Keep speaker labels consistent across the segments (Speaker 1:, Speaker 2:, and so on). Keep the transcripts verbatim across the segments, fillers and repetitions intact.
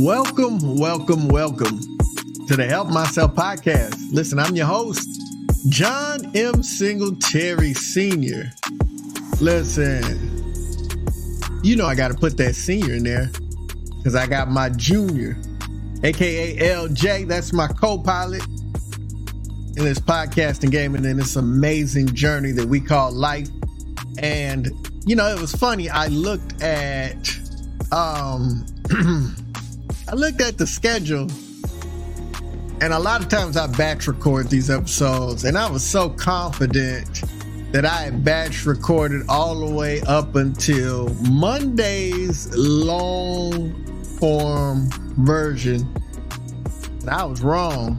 Speaker 1: Welcome, welcome, welcome, welcome, welcome to the Help Myself podcast. Listen, I'm your host, John M. Singletary Senior Listen, you know I got to put that senior in there because I got my junior, a k a. L J. That's my co-pilot in this podcasting game and in this amazing journey that we call life. And, you know, it was funny. I looked at, um, I looked at the schedule, and a lot of times I batch record these episodes, and I was so confident that I had batch recorded all the way up until Monday's long form version. And I was wrong.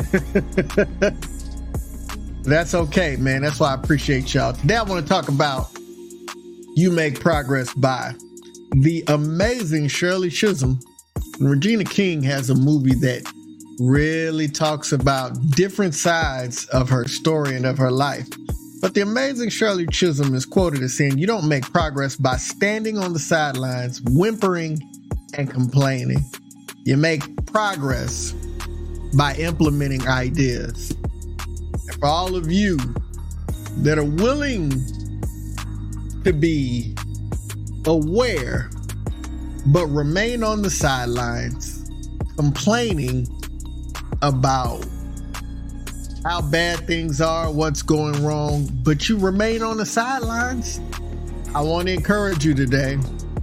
Speaker 1: That's okay, man. That's why I appreciate y'all. Today I want to talk about You Make Progress By. The amazing Shirley Chisholm. Regina King has a movie that really talks about different sides of her story and of her life. But the amazing Shirley Chisholm is quoted as saying, "You don't make progress by standing on the sidelines, whimpering and complaining. You make progress by implementing ideas." And for all of you that are willing to be aware but remain on the sidelines, complaining about how bad things are, what's going wrong, but you remain on the sidelines, I want to encourage you today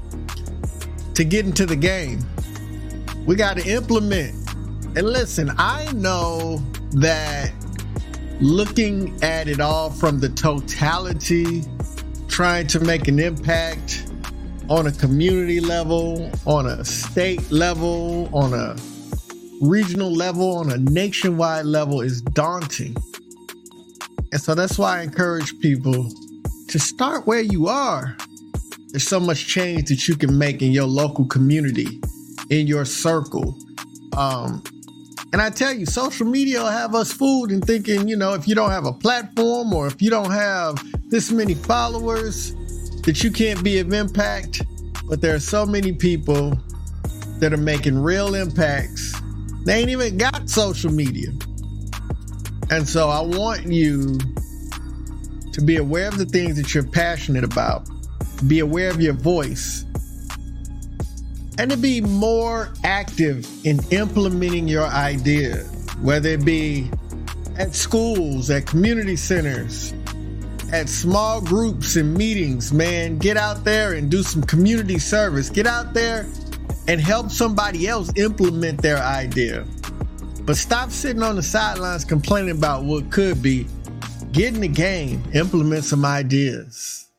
Speaker 1: to get into the game. We got to implement. And listen, I know that looking at it all from the totality, trying to make an impact on a community level, on a state level, on a regional level, on a nationwide level is daunting. And so that's why I encourage people to start where you are. There's so much change that you can make in your local community, in your circle. Um, and I tell you, social media will have us fooled in thinking, you know, if you don't have a platform or if you don't have this many followers, that you can't be of impact. But there are so many people that are making real impacts. They ain't even got social media. And so I want you to be aware of the things that you're passionate about, be aware of your voice, and to be more active in implementing your idea, whether it be at schools, at community centers, at small groups and meetings. Man, get out there and do some community service. Get out there and help somebody else implement their idea. But stop sitting on the sidelines complaining about what could be. Get in the game, implement some ideas.